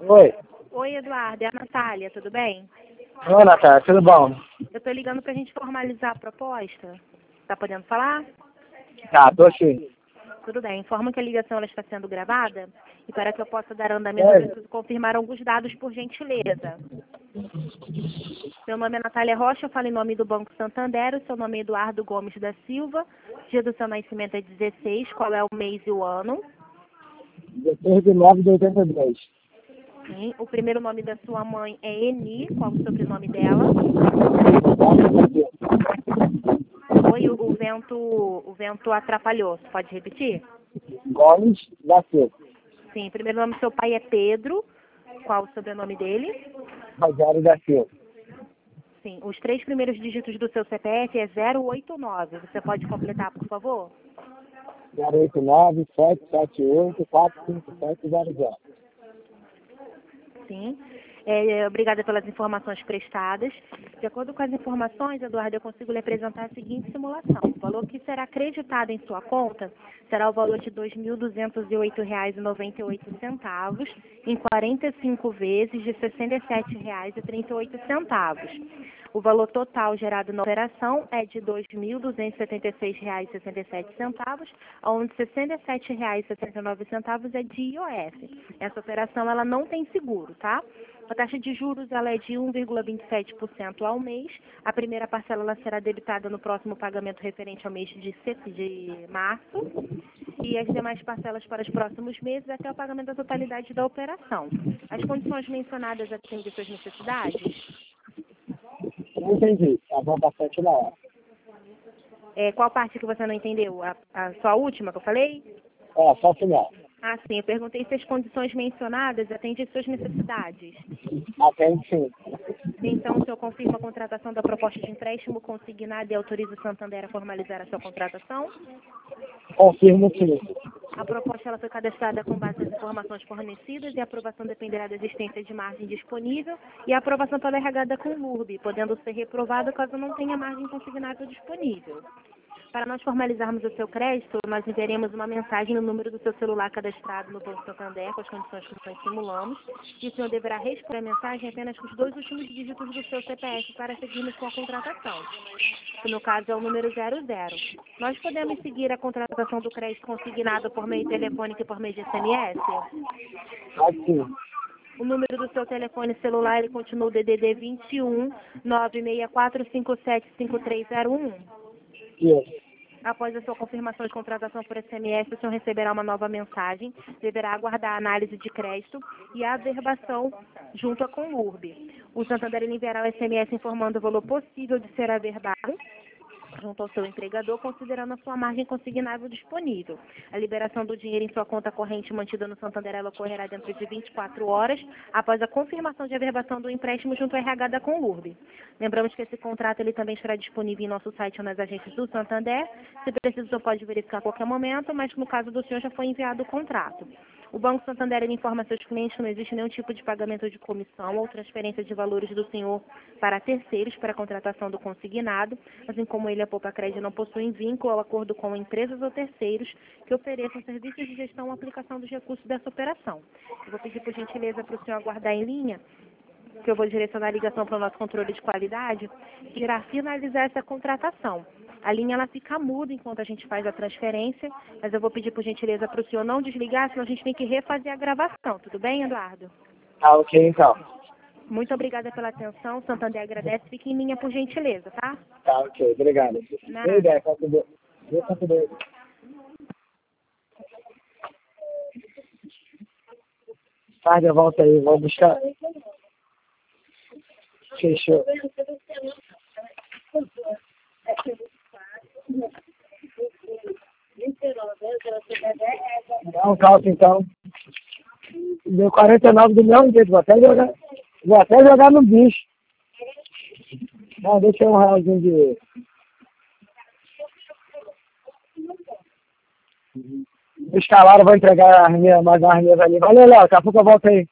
Oi. Oi, Eduardo, é a Natália, tudo bem? Oi, Natália, tudo bom? Eu estou ligando para a gente formalizar a proposta. Tá podendo falar? Tá, tô sim. Tudo bem. Informo que a ligação ela está sendo gravada e para que eu possa dar andamento eu Oi. preciso confirmar alguns dados por gentileza. Meu nome é Natália Rocha, eu falo em nome do Banco Santander, o seu nome é Eduardo Gomes da Silva, dia do seu nascimento é 16, qual é o mês e o ano? 16 de 9 de 82. Sim. O primeiro nome da sua mãe é Eni, qual o sobrenome dela? Oi, o vento atrapalhou, você pode repetir? Gomes da Silva. Sim, o primeiro nome do seu pai é Pedro, qual o sobrenome dele? Rogério da Silva. Sim, os 3 primeiros dígitos do seu CPF é 089, você pode completar, por favor? 089 778 45700. Sim. Obrigada pelas informações prestadas. De acordo com as informações, Eduardo, eu consigo lhe apresentar a seguinte simulação. O valor que será acreditado em sua conta será o valor de R$ 2.208,98 em 45 vezes de R$ 67,38. O valor total gerado na operação é de R$ 2.276,67, onde R$ 67,69 é de IOF. Essa operação ela não tem seguro, tá? A taxa de juros ela é de 1,27% ao mês. A primeira parcela ela será debitada no próximo pagamento referente ao mês de março e as demais parcelas para os próximos meses até o pagamento da totalidade da operação. As condições mencionadas atendem suas necessidades? Não entendi. Tá bom bastante na hora. Qual parte que você não entendeu? A sua última que eu falei? Só o final. Ah, sim. Eu perguntei se as condições mencionadas atendem suas necessidades. Atende sim. Então, o senhor confirma a contratação da proposta de empréstimo consignada e autoriza o Santander a formalizar a sua contratação? Confirmo sim. A proposta ela foi cadastrada com base nas informações fornecidas e a aprovação dependerá da existência de margem disponível e a aprovação pela RH da Conlurb, podendo ser reprovada caso não tenha margem consignável disponível. Para nós formalizarmos o seu crédito, nós enviaremos uma mensagem no número do seu celular cadastrado no Banco Santander, com as condições que nós simulamos, e o senhor deverá responder a mensagem apenas com os 2 últimos dígitos do seu CPF para seguirmos com a contratação, que no caso é o número 00. Nós podemos seguir a contratação do crédito consignado por meio telefônico e por meio de SMS? Pode sim. O número do seu telefone celular ele continua o DDD 21 964575301. Isso. Após a sua confirmação de contratação por SMS, o senhor receberá uma nova mensagem, deverá aguardar a análise de crédito e a averbação junto à Conlurb. O Santander ele enviará o SMS informando o valor possível de ser averbado junto ao seu empregador, considerando a sua margem consignável disponível. A liberação do dinheiro em sua conta corrente mantida no Santander ela ocorrerá dentro de 24 horas após a confirmação de averbação do empréstimo junto ao RH da Conlurb. Lembramos que esse contrato ele também estará disponível em nosso site ou nas agências do Santander. Se preciso, o senhor pode verificar a qualquer momento, mas no caso do senhor já foi enviado o contrato. O Banco Santander ele informa a seus clientes que não existe nenhum tipo de pagamento de comissão ou transferência de valores do senhor para terceiros para a contratação do consignado, assim como ele, a Poupa Crédito, não possuem vínculo ou acordo com empresas ou terceiros que ofereçam serviços de gestão ou aplicação dos recursos dessa operação. Eu vou pedir, por gentileza, para o senhor aguardar em linha, que eu vou direcionar a ligação para o nosso controle de qualidade, que irá finalizar essa contratação. A linha ela fica muda enquanto a gente faz a transferência, mas eu vou pedir por gentileza para o senhor não desligar, senão a gente tem que refazer a gravação. Tudo bem, Eduardo? Tá ok então. Muito obrigada pela atenção. Santander agradece. Fique em linha por gentileza, tá? Tá ok, obrigado. Nada. Boa ideia, tá tudo. Tá tudo bem. Tarde, eu volto aí, vou buscar. Fechou. Dá um calço então. Deu 49 do mesmo jeito, vou até jogar no bicho. Não, deixa um realzinho de. Escalaram, vou entregar mais umas mesas ali. Valeu, Léo, daqui a pouco eu volto aí.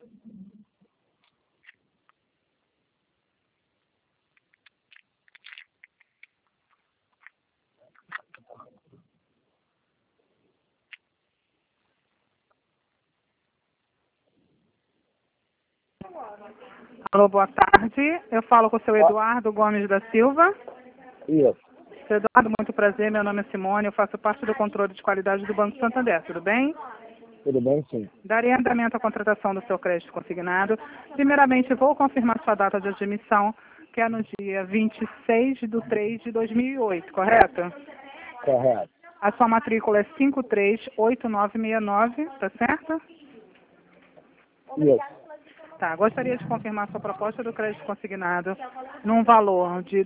Alô, boa tarde. Eu falo com o seu Eduardo Gomes da Silva. Isso. Seu Eduardo, muito prazer. Meu nome é Simone. Eu faço parte do controle de qualidade do Banco Santander. Tudo bem? Tudo bem, sim. Darei andamento à contratação do seu crédito consignado. Primeiramente, vou confirmar sua data de admissão, que é no dia 26/3/2008, correto? Correto. A sua matrícula é 538969, tá certo? Isso. Tá, gostaria de confirmar sua proposta do crédito consignado num valor de R$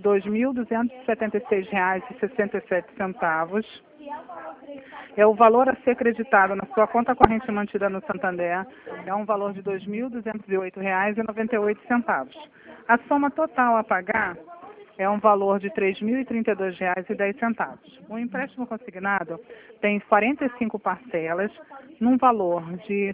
2.276,67. É o valor a ser creditado na sua conta corrente mantida no Santander. É um valor de R$ 2.208,98. A soma total a pagar é um valor de R$ 3.032,10. O empréstimo consignado tem 45 parcelas, num valor de R$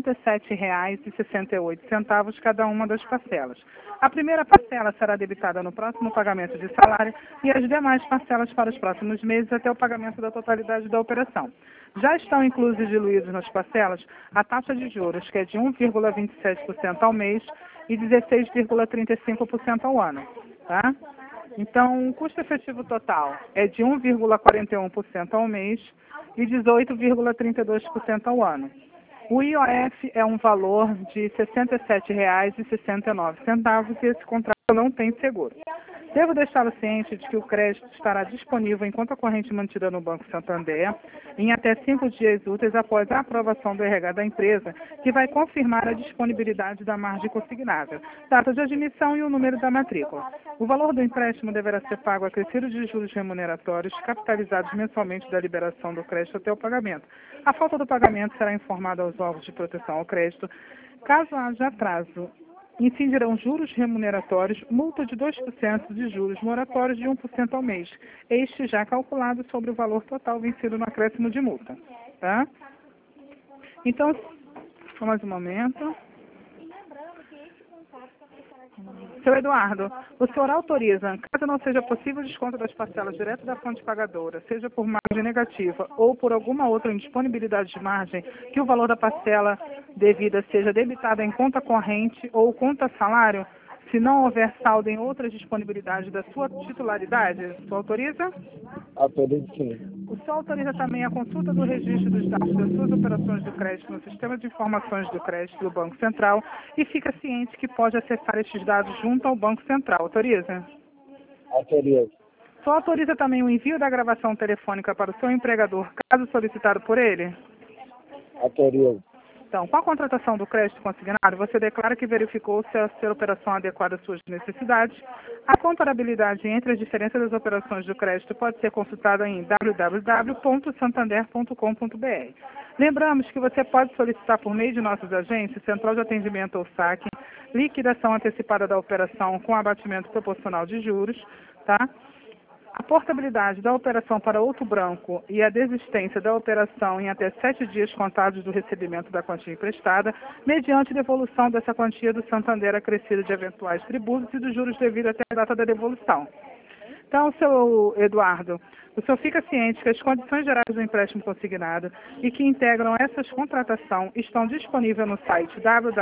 67,68 cada uma das parcelas. A primeira parcela será debitada no próximo pagamento de salário e as demais parcelas para os próximos meses até o pagamento da totalidade da operação. Já estão inclusos e diluídos nas parcelas a taxa de juros, que é de 1,27% ao mês e 16,35% ao ano. Tá? Então, o custo efetivo total é de 1,41% ao mês e 18,32% ao ano. O IOF é um valor de R$ 67,69 e esse contrato não tem seguro. Devo deixá-lo ciente de que o crédito estará disponível em conta corrente mantida no Banco Santander em até 5 dias úteis após a aprovação do RH da empresa, que vai confirmar a disponibilidade da margem consignável, data de admissão e o número da matrícula. O valor do empréstimo deverá ser pago acrescido de juros remuneratórios capitalizados mensalmente da liberação do crédito até o pagamento. A falta do pagamento será informada aos órgãos de proteção ao crédito. Caso haja atraso, incidirão juros remuneratórios, multa de 2% de juros moratórios de 1% ao mês, este já calculado sobre o valor total vencido no acréscimo de multa. Tá? Então, só mais um momento. Seu Eduardo, o senhor autoriza, caso não seja possível o desconto das parcelas direto da fonte pagadora, seja por margem negativa ou por alguma outra indisponibilidade de margem, que o valor da parcela devida seja debitada em conta corrente ou conta salário, se não houver saldo em outras disponibilidades da sua titularidade? O senhor autoriza? Autorizo, sim. O senhor autoriza também a consulta do registro dos dados das suas operações do crédito no Sistema de Informações do Crédito do Banco Central e fica ciente que pode acessar estes dados junto ao Banco Central. Autoriza? Autorizo. O senhor autoriza também o envio da gravação telefônica para o seu empregador, caso solicitado por ele? Autorizo. Então, com a contratação do crédito consignado, você declara que verificou se a sua operação adequada às suas necessidades. A comparabilidade entre as diferenças das operações do crédito pode ser consultada em www.santander.com.br. Lembramos que você pode solicitar por meio de nossas agências, Central de Atendimento ou SAC, liquidação antecipada da operação com abatimento proporcional de juros, tá? A portabilidade da operação para outro banco e a desistência da operação em até 7 dias contados do recebimento da quantia emprestada, mediante devolução dessa quantia do Santander acrescida de eventuais tributos e dos juros devidos até a data da devolução. Então, seu Eduardo, o senhor fica ciente que as condições gerais do empréstimo consignado e que integram essas contratações estão disponíveis no site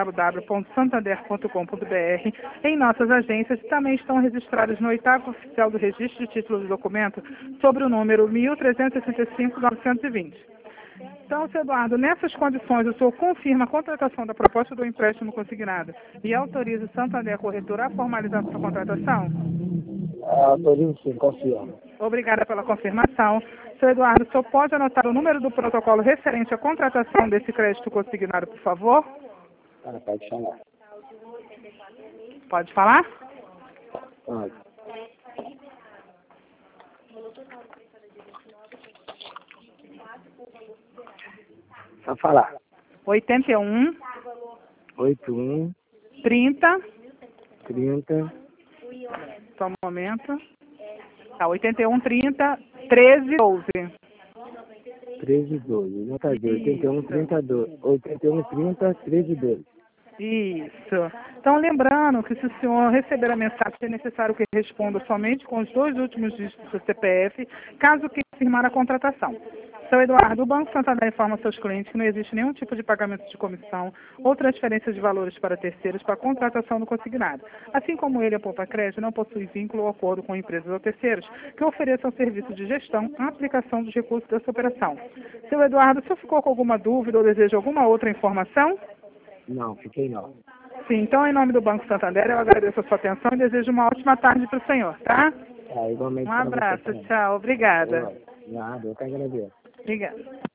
www.santander.com.br, em nossas agências e também estão registradas no 8º oficial do registro de títulos de documento sobre o número 1365-920. Então, seu Eduardo, nessas condições, o senhor confirma a contratação da proposta do empréstimo consignado e autoriza o Santander Corretora a formalizar sua contratação? Autorizo, sim, confirmo. Obrigada pela confirmação. Seu Eduardo, o senhor pode anotar o número do protocolo referente à contratação desse crédito consignado, por favor? Pode chamar. Pode falar? Pode. Só falar. 81 81 30. 30 Só um momento. Tá, 81 30 13 12. 13 12. Não tá 81 30 12. 81 30 13 12. Isso. Então, lembrando que se o senhor receber a mensagem, é necessário que responda somente com os 2 últimos dígitos do CPF, caso queira firmar a contratação. Seu Eduardo, o Banco Santander informa seus clientes que não existe nenhum tipo de pagamento de comissão ou transferência de valores para terceiros para a contratação do consignado. Assim como ele, a Poupa Crédito, não possui vínculo ou acordo com empresas ou terceiros que ofereçam serviço de gestão e aplicação dos recursos dessa operação. Seu Eduardo, se ficou com alguma dúvida ou deseja alguma outra informação? Não, fiquei não. Sim, então, em nome do Banco Santander, eu agradeço a sua atenção e desejo uma ótima tarde para o senhor, tá? Igualmente Um para você abraço, também. tchau, obrigada. Nada, eu que agradeço. Obrigada.